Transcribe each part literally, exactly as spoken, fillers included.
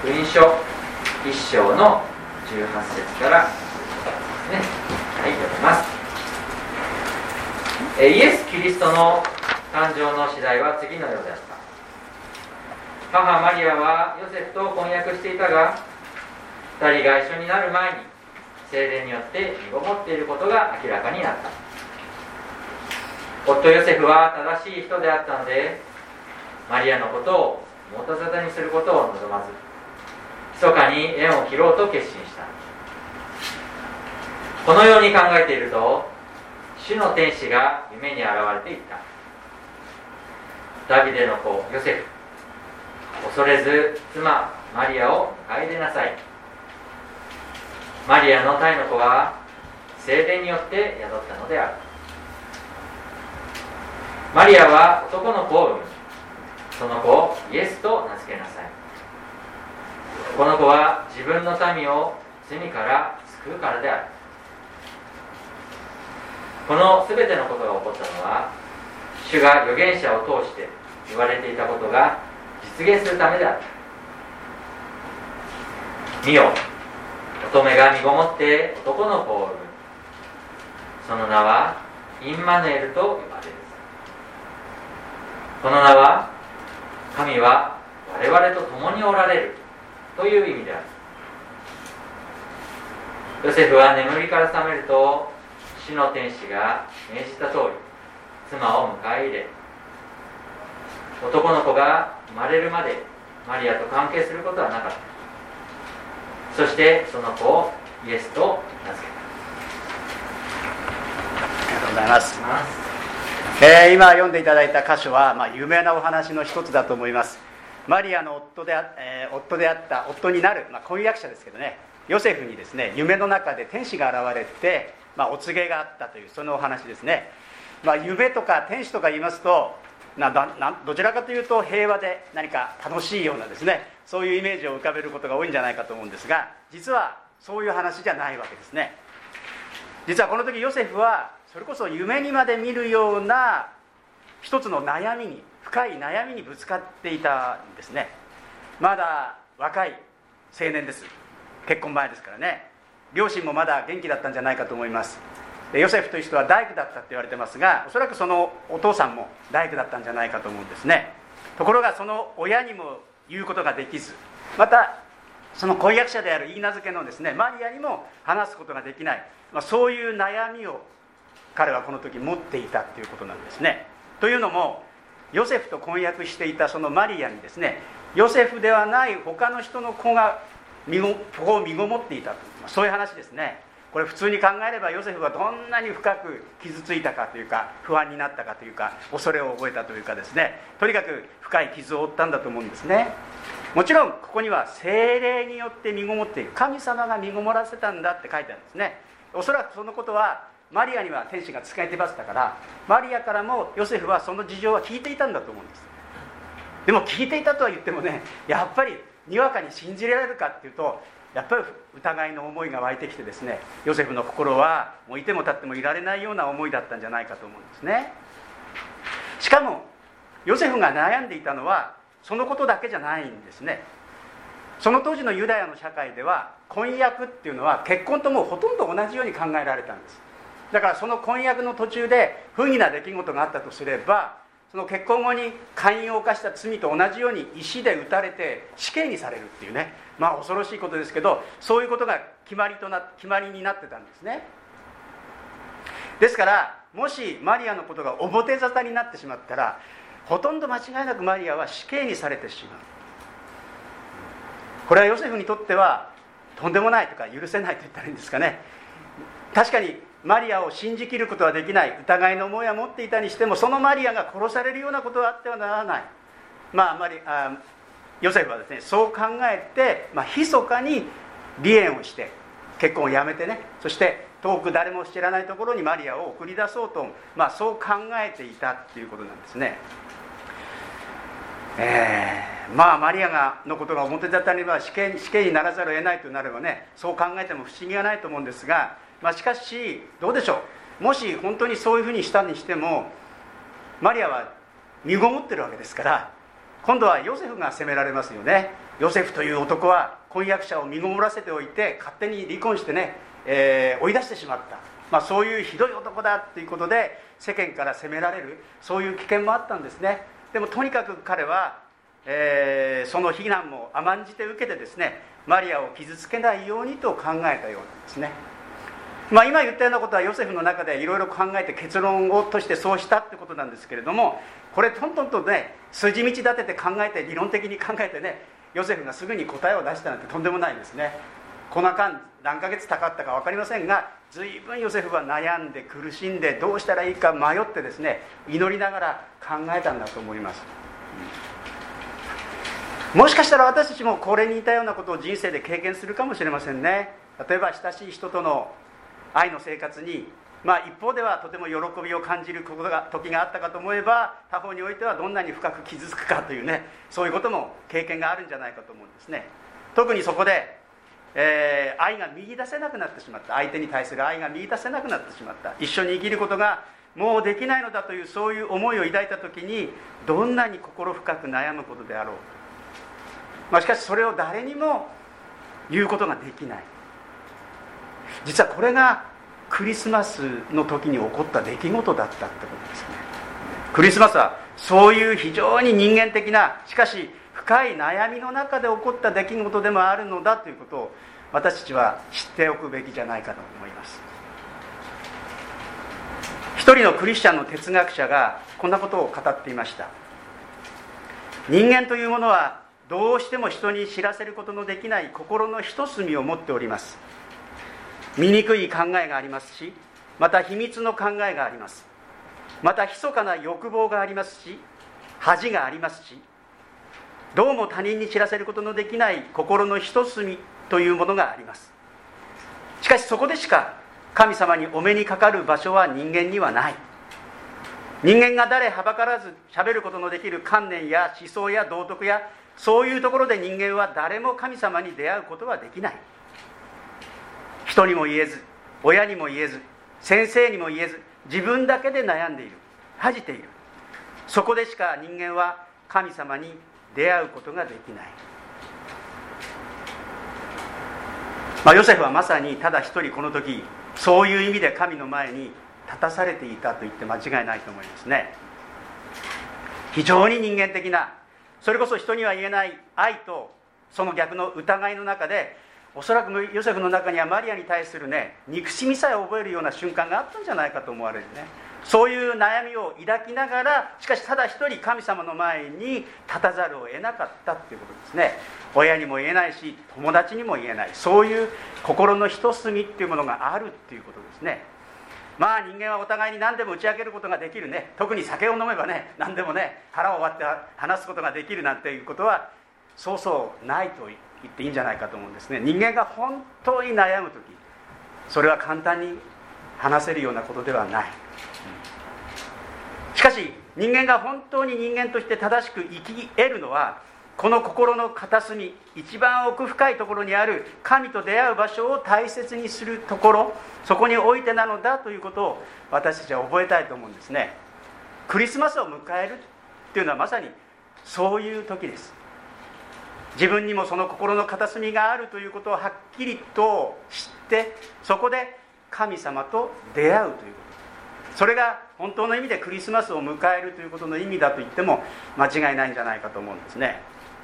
福音書いっ章のじゅうはち節からですね、はい、読みます。イエス・キリストの誕生の次第は次のようであった。母マリアはヨセフと婚約していたが、ふたりが一緒になる前に聖霊によって身ごもっていることが明らかになった。夫ヨセフは正しい人であったので、マリアのことを元沙汰にすることを望まず、密かに縁を切ろうと決心した。このように考えていると、主の天使が夢に現れていった。ダビデの子ヨセフ、恐れず妻マリアを迎え入れなさい。マリアの胎の子は聖霊によって宿ったのである。マリアは男の子を産む。その子をイエスと名付けなさい。この子は自分の民を罪から救うからである。このすべてのことが起こったのは、主が預言者を通して言われていたことが実現するためである。見よ、乙女が身ごもって男の子を産む。その名はインマヌエルと呼ばれる。この名は、神は我々と共におられるという意味である。ヨセフは眠りから覚めると、主の天使が命じた通り妻を迎え入れ、男の子が生まれるまでマリアと関係することはなかった。そしてその子をイエスと名付けた。 ありがとうございます。えー、今読んでいただいた箇所は、まあ、有名なお話の一つだと思います。マリアの夫であ、えー、夫であった夫になる、まあ、婚約者ですけどね、ヨセフにですね、夢の中で天使が現れて、まあ、お告げがあったというそのお話ですね。まあ、夢とか天使とか言いますとななどちらかというと平和で何か楽しいようなですね、そういうイメージを浮かべることが多いんじゃないかと思うんですが、実はそういう話じゃないわけですね。実はこの時ヨセフはそれこそ夢にまで見るような一つの悩みに、深い悩みにぶつかっていたんですね。まだ若い青年です。結婚前ですからね。両親もまだ元気だったんじゃないかと思います。でヨセフという人は大工だったって言われてますが、おそらくそのお父さんも大工だったんじゃないかと思うんですね。ところがその親にも言うことができず、またその婚約者である言い名付けのですね、マリアにも話すことができない、まあ、そういう悩みを彼はこの時持っていたということなんですね。というのも、ヨセフと婚約していたそのマリアにですね、ヨセフではない他の人の子が身ご子を身ごもっていたと、そういう話ですね。これ普通に考えればヨセフはどんなに深く傷ついたかというか、不安になったかというか、恐れを覚えたというかですね、とにかく深い傷を負ったんだと思うんですね。もちろんここには聖霊によって身ごもっている、神様が身ごもらせたんだって書いてあるんですね。おそらくそのことはマリアには天使が使いてましたから、マリアからもヨセフはその事情は聞いていたんだと思うんです。でも聞いていたとは言ってもね、やっぱりにわかに信じられるかっていうと、やっぱり疑いの思いが湧いてきてですね、ヨセフの心はもういても立ってもいられないような思いだったんじゃないかと思うんですね。しかもヨセフが悩んでいたのはそのことだけじゃないんですね。その当時のユダヤの社会では婚約っていうのは結婚ともうほとんど同じように考えられたんです。だからその婚約の途中で不義な出来事があったとすれば、その結婚後に姦淫を犯した罪と同じように石で打たれて死刑にされるっていうね、まあ恐ろしいことですけど、そういうことが決まりとな決まりになってたんですね。ですからもしマリアのことが表沙汰になってしまったら、ほとんど間違いなくマリアは死刑にされてしまう。これはヨセフにとってはとんでもないとか許せないと言ったらいいんですかね。確かにマリアを信じきることはできない、疑いの思いは持っていたにしても、そのマリアが殺されるようなことはあってはならない。まあ、マリあヨセフはですね、そう考えて、まあ、密かに離縁をして結婚をやめてね、そして遠く誰も知らないところにマリアを送り出そうと、まあ、そう考えていたということなんですね。えー、まあマリアがのことが表沙汰には死刑、死刑にならざるを得ないとなればね、そう考えても不思議はないと思うんですが、まあ、しかしどうでしょう、もし本当にそういうふうにしたにしても、マリアは身ごもってるわけですから、 今度はヨセフが責められますよね。ヨセフという男は婚約者を身ごもらせておいて勝手に離婚してね、えー、追い出してしまった、まあ、そういうひどい男だということで世間から責められる、そういう危険もあったんですね。でもとにかく彼は、えー、その非難も甘んじて受けてですね、マリアを傷つけないようにと考えたようなんですね。まあ、今言ったようなことはヨセフの中でいろいろ考えて結論をとしてそうしたってことなんですけれども、これトントンとね筋道立てて考えて理論的に考えてね、ヨセフがすぐに答えを出したなんてとんでもないですね。この間何ヶ月かかったか分かりませんが、随分ヨセフは悩んで苦しんでどうしたらいいか迷ってですね、祈りながら考えたんだと思います。もしかしたら私たちもこれに似たようなことを人生で経験するかもしれませんね。例えば親しい人との愛の生活に、まあ、一方ではとても喜びを感じることが時があったかと思えば、他方においてはどんなに深く傷つくかというね、そういうことも経験があるんじゃないかと思うんですね。特にそこで、えー、愛が見出せなくなってしまった、相手に対する愛が見出せなくなってしまった、一緒に生きることがもうできないのだという、そういう思いを抱いた時にどんなに心深く悩むことであろう、まあ、しかしそれを誰にも言うことができない。実はこれがクリスマスの時に起こった出来事だったってことですね。クリスマスはそういう非常に人間的な、しかし深い悩みの中で起こった出来事でもあるのだということを私たちは知っておくべきじゃないかと思います。一人のクリスチャンの哲学者がこんなことを語っていました。人間というものはどうしても人に知らせることのできない心の一隅を持っております。醜い考えがありますし、また秘密の考えがあります。また密かな欲望がありますし、恥がありますし、どうも他人に知らせることのできない心の一隅というものがあります。しかしそこでしか神様にお目にかかる場所は人間にはない。人間が誰はばからず喋ることのできる観念や思想や道徳や、そういうところで人間は誰も神様に出会うことはできない。人にも言えず、親にも言えず、先生にも言えず、自分だけで悩んでいる、恥じている。そこでしか人間は神様に出会うことができない。まあ、ヨセフはまさにただ一人この時、そういう意味で神の前に立たされていたと言って間違いないと思いますね。非常に人間的な、それこそ人には言えない愛とその逆の疑いの中で、おそらくヨセフの中にはマリアに対するね、憎しみさえ覚えるような瞬間があったんじゃないかと思われるね。そういう悩みを抱きながら、しかしただ一人神様の前に立たざるを得なかったということですね。親にも言えないし、友達にも言えない、そういう心の一隅っていうものがあるっていうことですね。まあ人間はお互いに何でも打ち明けることができるね。特に酒を飲めばね、何でもね、腹を割って話すことができるなんていうことはそうそうないと言っていいんじゃないかと思うんですね。人間が本当に悩むとき、それは簡単に話せるようなことではない。しかし人間が本当に人間として正しく生き得るのは、この心の片隅、一番奥深いところにある神と出会う場所を大切にするところ、そこにおいてなのだということを私たちは覚えたいと思うんですね。クリスマスを迎えるっていうのはまさにそういう時です。自分にもその心の片隅があるということをはっきりと知って、そこで神様と出会うということ、それが本当の意味でクリスマスを迎えるということの意味だと言っても間違いないんじゃないかと思うんですね。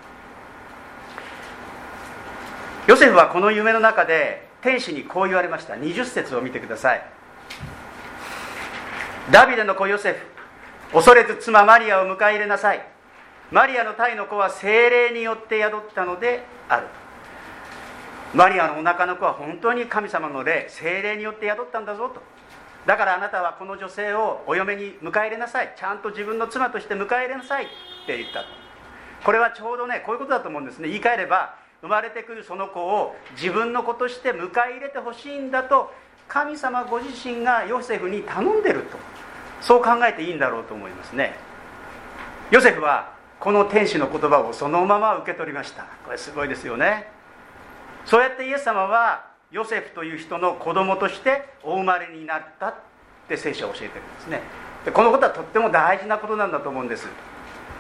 ヨセフはこの夢の中で天使にこう言われました。にじゅっ節を見てください。ダビデの子ヨセフ、恐れず妻マリアを迎え入れなさい。マリアの胎の子は聖霊によって宿ったのである。マリアのお腹の子は本当に神様の霊、聖霊によって宿ったんだぞと。だからあなたはこの女性をお嫁に迎え入れなさい。ちゃんと自分の妻として迎え入れなさいって言った。これはちょうどね、こういうことだと思うんですね。言い換えれば、生まれてくるその子を自分の子として迎え入れてほしいんだと、神様ご自身がヨセフに頼んでると、そう考えていいんだろうと思いますね。ヨセフはこの天使の言葉をそのまま受け取りました。これすごいですよね。そうやってイエス様はヨセフという人の子供としてお生まれになったって聖書は教えてるんですね。でこのことはとっても大事なことなんだと思うんです。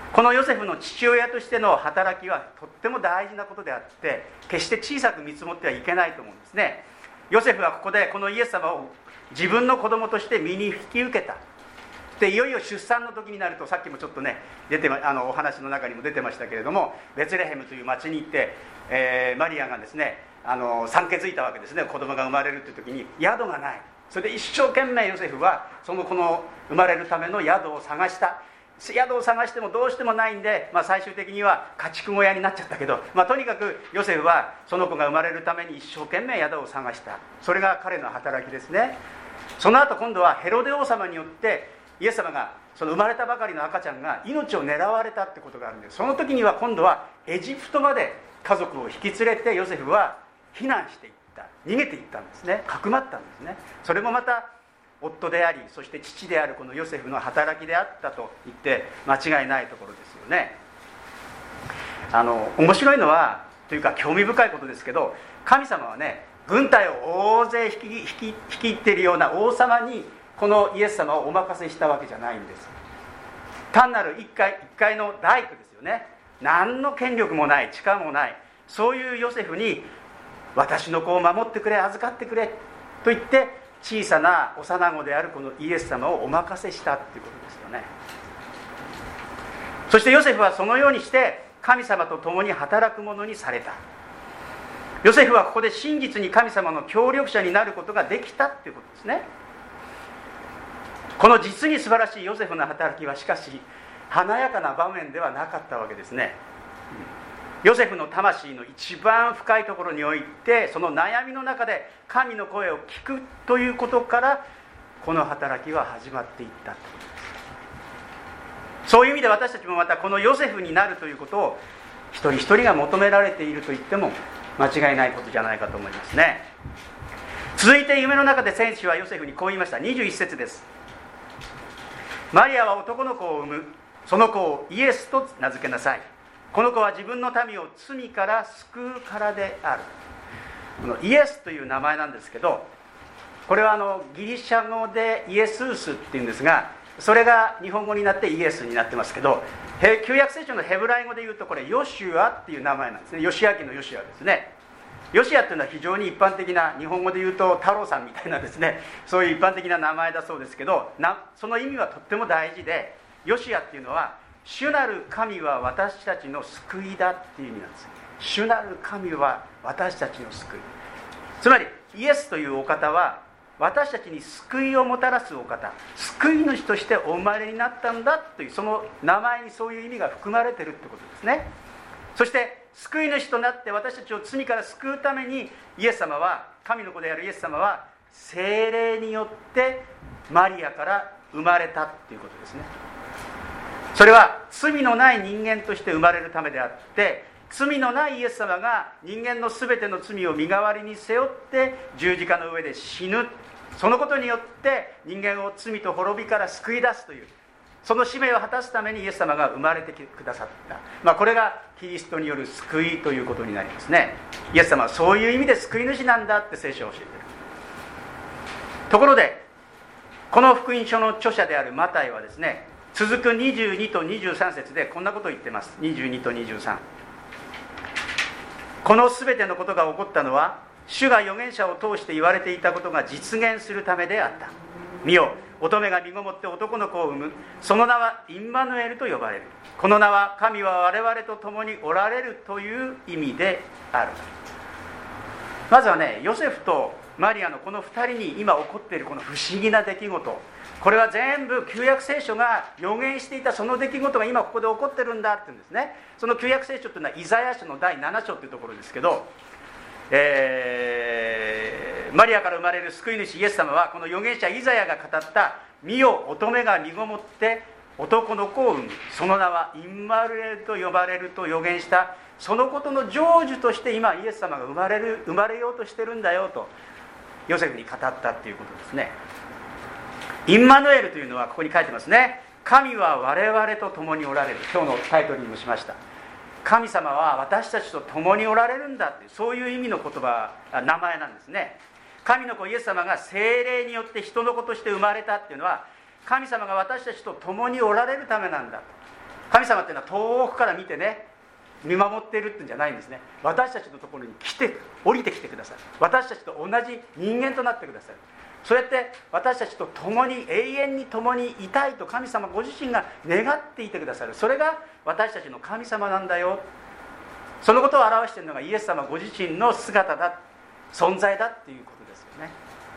このヨセフの父親としての働きはとっても大事なことであって、決して小さく見積もってはいけないと思うんですね。ヨセフはここでこのイエス様を自分の子供として身に引き受けた。でいよいよ出産の時になると、さっきもちょっとね出て、あのお話の中にも出てましたけれども、ベツレヘムという町に行って、えー、マリアがですねあの産気づいたわけですね。子供が生まれるという時に宿がない。それで一生懸命ヨセフはその子の生まれるための宿を探した。宿を探してもどうしてもないんで、まあ、最終的には家畜小屋になっちゃったけど、まあ、とにかくヨセフはその子が生まれるために一生懸命宿を探した。それが彼の働きですね。その後今度はヘロデ王様によってイエス様がその生まれたばかりの赤ちゃんが命を狙われたってことがあるんです。その時には今度はエジプトまで家族を引き連れてヨセフは避難していった。逃げていったんですね。かくまったんですね。それもまた夫であり、そして父であるこのヨセフの働きであったと言って間違いないところですよね。あの面白いのはというか興味深いことですけど、神様はね軍隊を大勢引き引き引き入っているような王様にこのイエス様をお任せしたわけじゃないんです。単なる一階一階の大工ですよね。何の権力もない力もない、そういうヨセフに私の子を守ってくれ、預かってくれと言って小さな幼子であるこのイエス様をお任せしたということですよね。そしてヨセフはそのようにして神様と共に働く者にされた。ヨセフはここで真実に神様の協力者になることができたということですね。この実に素晴らしいヨセフの働きはしかし華やかな場面ではなかったわけですね。ヨセフの魂の一番深いところにおいて、その悩みの中で神の声を聞くということからこの働きは始まっていったということです。そういう意味で私たちもまたこのヨセフになるということを一人一人が求められていると言っても間違いないことじゃないかと思いますね。続いて夢の中で天使はヨセフにこう言いました。にじゅういち節です。マリアは男の子を産む。その子をイエスと名付けなさい。この子は自分の民を罪から救うからである。このイエスという名前なんですけど、これはあのギリシャ語でイエスースっていうんですが、それが日本語になってイエスになってますけど、旧約聖書のヘブライ語で言うとこれヨシュアっていう名前なんですね。ヨシア記のヨシュアですね。ヨシアっていうのは非常に一般的な、日本語で言うと太郎さんみたいなですね、そういう一般的な名前だそうですけど、なその意味はとっても大事で、ヨシアっていうのは主なる神は私たちの救いだっていう意味なんです。主なる神は私たちの救い、つまりイエスというお方は私たちに救いをもたらすお方、救い主としてお生まれになったんだという、その名前にそういう意味が含まれているということですね。そして救い主となって私たちを罪から救うためにイエス様は、神の子であるイエス様は聖霊によってマリアから生まれたということですね。それは罪のない人間として生まれるためであって、罪のないイエス様が人間の全ての罪を身代わりに背負って十字架の上で死ぬ、そのことによって人間を罪と滅びから救い出すという、その使命を果たすためにイエス様が生まれてくださった、まあ、これがキリストによる救いということになりますね。イエス様はそういう意味で救い主なんだって聖書を教えている。ところでこの福音書の著者であるマタイはですね、続くにじゅうにとにじゅうさん節でこんなことを言っています。にじゅうにとにじゅうさん、このすべてのことが起こったのは主が預言者を通して言われていたことが実現するためであった。見よ、乙女が身ごもって男の子を産む。その名はインマヌエルと呼ばれる。この名は神は我々と共におられるという意味である。まずはね、ヨセフとマリアのこのふたりに今起こっているこの不思議な出来事、これは全部旧約聖書が予言していたその出来事が今ここで起こってるんだって言うんですね。その旧約聖書というのはイザヤ書のだいなな章というところですけど、えー、マリアから生まれる救い主イエス様はこの預言者イザヤが語った見よ、乙女が身ごもって男の子を産む。その名はインマヌエルと呼ばれると予言したそのことの成就として今イエス様が生まれる生まれようとしてるんだよとヨセフに語ったっていうことですね。インマヌエルというのはここに書いてますね。神は我々と共におられる。今日のタイトルにもしました。神様は私たちと共におられるんだっていう、そういう意味の言葉、名前なんですね。神の子イエス様が聖霊によって人の子として生まれたっていうのは、神様が私たちと共におられるためなんだと。 神様っていうのは遠くから見てね、見守っているってんじゃないんですね。私たちのところに来て、降りてきてくださる。私たちと同じ人間となってくださる。そうやって私たちと共に、永遠に共にいたいと神様ご自身が願っていてくださる。それが私たちの神様なんだよ。そのことを表しているのがイエス様ご自身の姿だ、存在だっていうことですよね。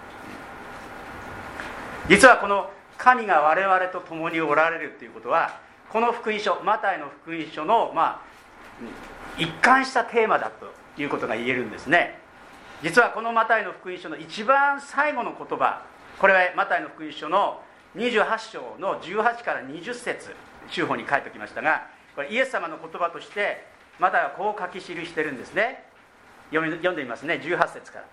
実はこの神が我々と共におられるということは、この福音書、マタイの福音書の、まあ、一貫したテーマだということが言えるんですね。実はこのマタイの福音書の一番最後の言葉、これはマタイの福音書のにじゅうはち章のじゅうはちからにじゅっ節、週報に書いておきましたが、これイエス様の言葉としてマタイはこう書き記してるんですね。読み読んでみますね。じゅうはち節から。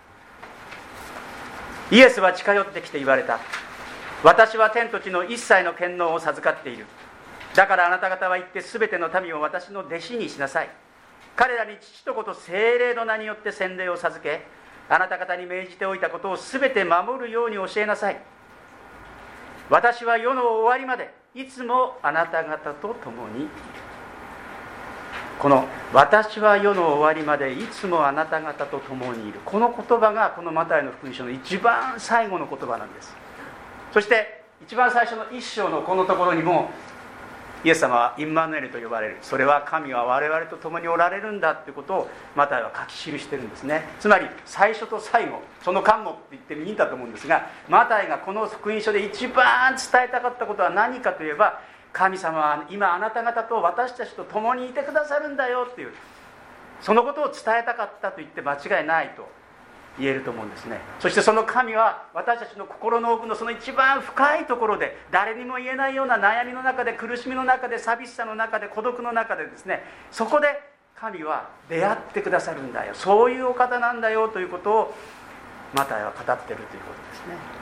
イエスは近寄ってきて言われた。私は天と地の一切の権能を授かっている。だからあなた方は行ってすべての民を私の弟子にしなさい。彼らに父と子と聖霊の名によって洗礼を授け、あなた方に命じておいたことをすべて守るように教えなさい。私は世の終わりまでいつもあなた方と共にいる。この私は世の終わりまでいつもあなた方と共にいる、この言葉がこのマタイの福音書の一番最後の言葉なんです。そして一番最初の一章のこのところにも、イエス様はインマヌエルと呼ばれる、それは神は我々と共におられるんだということをマタイは書き記してるんですね。つまり最初と最後、その間もって言ってもいいんだと思うんですが、マタイがこの福音書で一番伝えたかったことは何かといえば、神様は今あなた方と私たちと共にいてくださるんだよっていう、そのことを伝えたかったと言って間違いないと言えると思うんですね。そしてその神は私たちの心の奥のその一番深いところで、誰にも言えないような悩みの中で、苦しみの中で、寂しさの中で、孤独の中でですね、そこで神は出会ってくださるんだよ、そういうお方なんだよということをマタイは語っているということですね。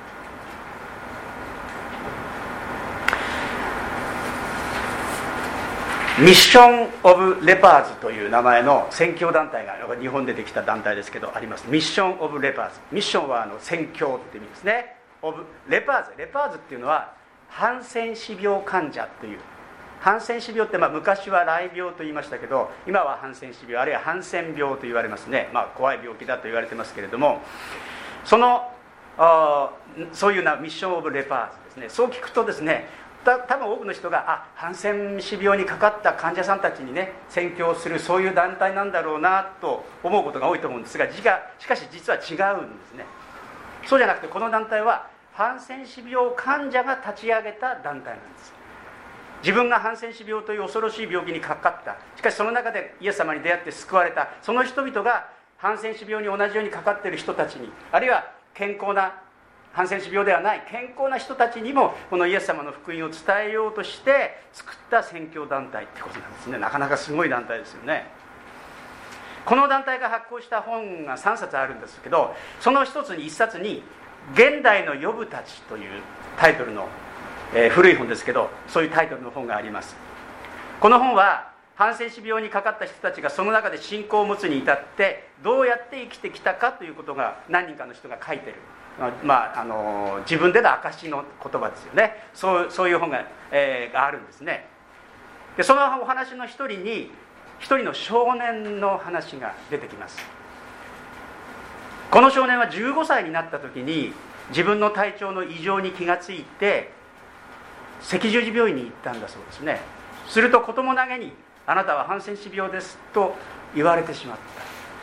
ミッション・オブ・レパーズという名前の宣教団体が日本でできた団体ですけどあります。ミッション・オブ・レパーズ。ミッションはあの宣教って意味ですね。オブ・レパーズ。レパーズっていうのはハンセン氏病患者という、ハンセン氏病ってまあ昔は雷病と言いましたけど、今はハンセン氏病あるいはハンセン病と言われますね。まあ怖い病気だと言われてますけれども、そのあそういうなミッション・オブ・レパーズですね。そう聞くとですね、多分多くの人があハンセン氏病にかかった患者さんたちにね宣教するそういう団体なんだろうなと思うことが多いと思うんですが、しかし実は違うんですね。そうじゃなくて、この団体はハンセン氏病患者が立ち上げた団体なんです。自分がハンセン氏病という恐ろしい病気にかかった、しかしその中でイエス様に出会って救われた、その人々がハンセン氏病に同じようにかかっている人たちに、あるいは健康なハンセン氏病ではない健康な人たちにもこのイエス様の福音を伝えようとして作った宣教団体ってことなんですね。なかなかすごい団体ですよね。この団体が発行した本がさんさつあるんですけど、その一つに一冊に現代のヨブたちというタイトルの、えー、古い本ですけど、そういうタイトルの本があります。この本はハンセン氏病にかかった人たちがその中で信仰を持つに至ってどうやって生きてきたかということが何人かの人が書いてる、まあ、あの自分での証の言葉ですよね。そう、そういう本が、えー、があるんですね。でそのお話の一人に一人の少年の話が出てきます。この少年はじゅうごさいになった時に自分の体調の異常に気がついて赤十字病院に行ったんだそうですね。すると子供投げにあなたはハンセン氏病ですと言われてしまった。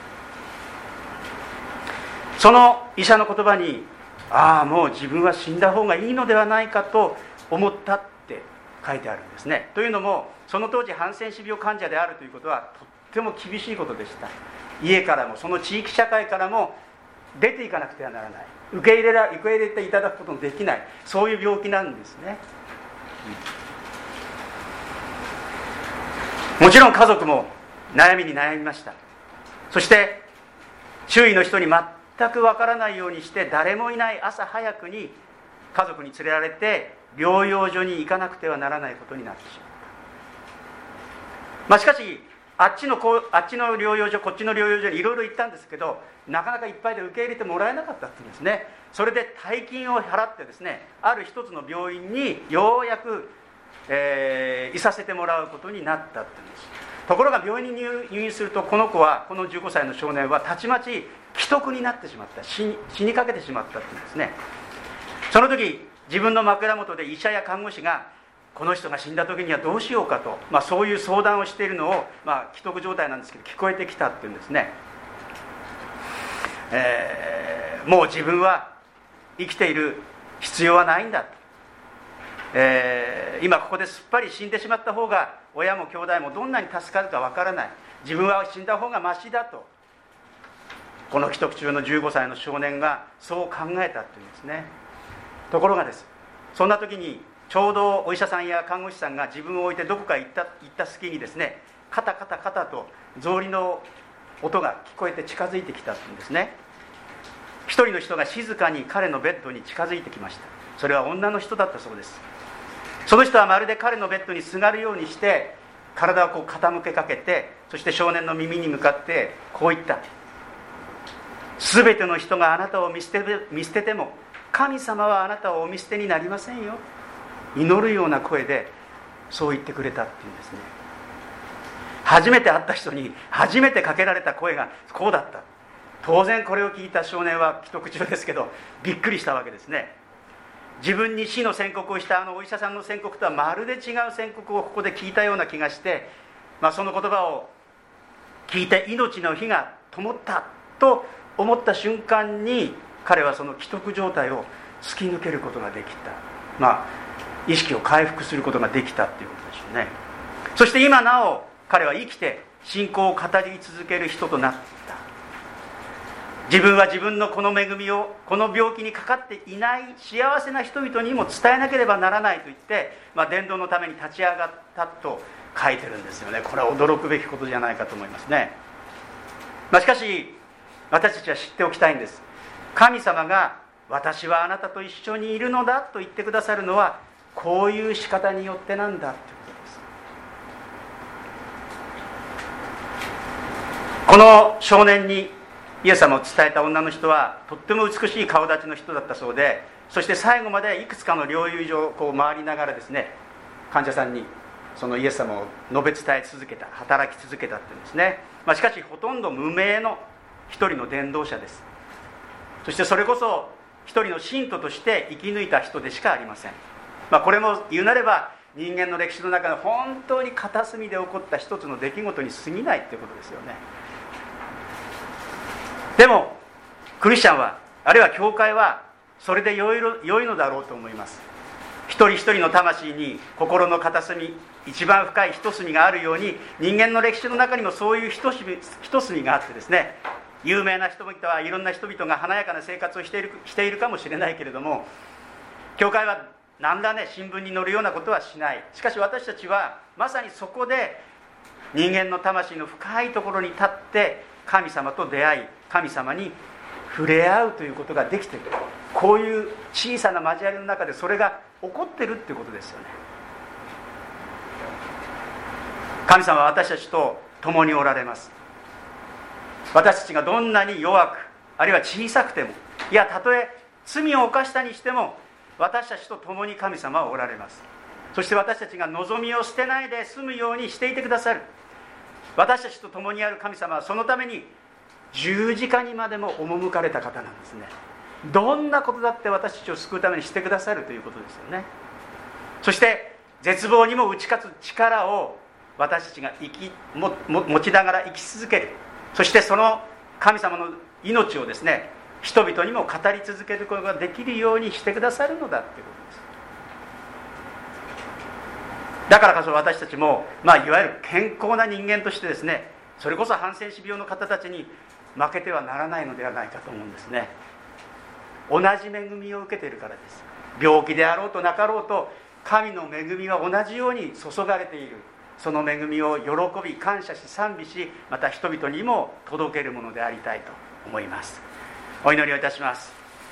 その医者の言葉に、ああもう自分は死んだ方がいいのではないかと思ったって書いてあるんですね。というのもその当時ハンセン氏病患者であるということはとっても厳しいことでした。家からもその地域社会からも出ていかなくてはならない、受け入れら受け入れていただくことのできない、そういう病気なんですね。もちろん家族も悩みに悩みました。そして周囲の人に全くわからないようにして誰もいない朝早くに家族に連れられて療養所に行かなくてはならないことになってしまった。まあ、しかしあっちのこうあっちの療養所こっちの療養所にいろいろ行ったんですけど、なかなかいっぱいで受け入れてもらえなかったっていうんですね。それで大金を払ってですね、ある一つの病院にようやくえー、いさせてもらうことになったって言うんです。ところが病院に入院すると、この子はこのじゅうごさいの少年はたちまち危篤になってしまった、死に、死にかけてしまったって言うんですね。その時自分の枕元で医者や看護師がこの人が死んだ時にはどうしようかと、まあ、そういう相談をしているのを、まあ、危篤状態なんですけど聞こえてきたっていうんですね。えー、もう自分は生きている必要はないんだ、えー、今ここですっぱり死んでしまった方が親も兄弟もどんなに助かるかわからない、自分は死んだ方がマシだと、この危篤中のじゅうごさいの少年がそう考えたっていうんですね。ところがです、そんな時にちょうどお医者さんや看護師さんが自分を置いてどこか行った、行った隙にですね、カタカタカタと草履の音が聞こえて近づいてきたっていうんですね。一人の人が静かに彼のベッドに近づいてきました。それは女の人だったそうです。その人はまるで彼のベッドにすがるようにして体をこう傾けかけて、そして少年の耳に向かってこう言った。すべての人があなたを見捨て、見捨てても神様はあなたをお見捨てになりませんよ。祈るような声でそう言ってくれたっていうんですね。初めて会った人に初めてかけられた声がこうだった。当然これを聞いた少年は危篤中ですけどびっくりしたわけですね。自分に死の宣告をしたあのお医者さんの宣告とはまるで違う宣告をここで聞いたような気がして、まあ、その言葉を聞いて命の火が灯ったと思った瞬間に彼はその危篤状態を突き抜けることができた、まあ、意識を回復することができたということでしょうね。そして今なお彼は生きて信仰を語り続ける人となった。自分は自分のこの恵みをこの病気にかかっていない幸せな人々にも伝えなければならないと言って、まあ、伝道のために立ち上がったと書いてるんですよね。これは驚くべきことじゃないかと思いますね。まあ、しかし私たちは知っておきたいんです。神様が私はあなたと一緒にいるのだと言ってくださるのはこういう仕方によってなんだということです。この少年にイエス様を伝えた女の人はとっても美しい顔立ちの人だったそうで、そして最後までいくつかの療養所をこう回りながらですね、患者さんにそのイエス様を述べ伝え続けた、働き続けたっていうんですね。まあ、しかしほとんど無名の一人の伝道者です。そしてそれこそ一人の信徒として生き抜いた人でしかありません。まあ、これも言うなれば人間の歴史の中で本当に片隅で起こった一つの出来事に過ぎないっていうことですよね。でもクリスチャンは、あるいは教会はそれで良い良いのだろうと思います。一人一人の魂に心の片隅、一番深い一隅があるように、人間の歴史の中にもそういう一隅、一隅があってですね、有名な人々はいろんな人々が華やかな生活をしている、しているかもしれないけれども、教会は何らね新聞に載るようなことはしない。しかし私たちはまさにそこで人間の魂の深いところに立って神様と出会い、神様に触れ合うということができている。こういう小さな交わりの中でそれが起こっているということですよね。神様は私たちと共におられます。私たちがどんなに弱く、あるいは小さくても、いやたとえ罪を犯したにしても、私たちと共に神様はおられます。そして私たちが望みを捨てないで済むようにしていてくださる。私たちと共にある神様はそのために十字架にまでも赴かれた方なんですね。どんなことだって私たちを救うためにしてくださるということですよね。そして絶望にも打ち勝つ力を私たちが生きもも持ちながら生き続ける。そしてその神様の命をですね、人々にも語り続けることができるようにしてくださるのだということです。だからこそ私たちも、まあ、いわゆる健康な人間としてですね、それこそハンセン氏病の方たちに負けてはならないのではないかと思うんですね。同じ恵みを受けているからです。病気であろうとなかろうと神の恵みは同じように注がれている。その恵みを喜び感謝し賛美し、また人々にも届けるものでありたいと思います。お祈りをいたします。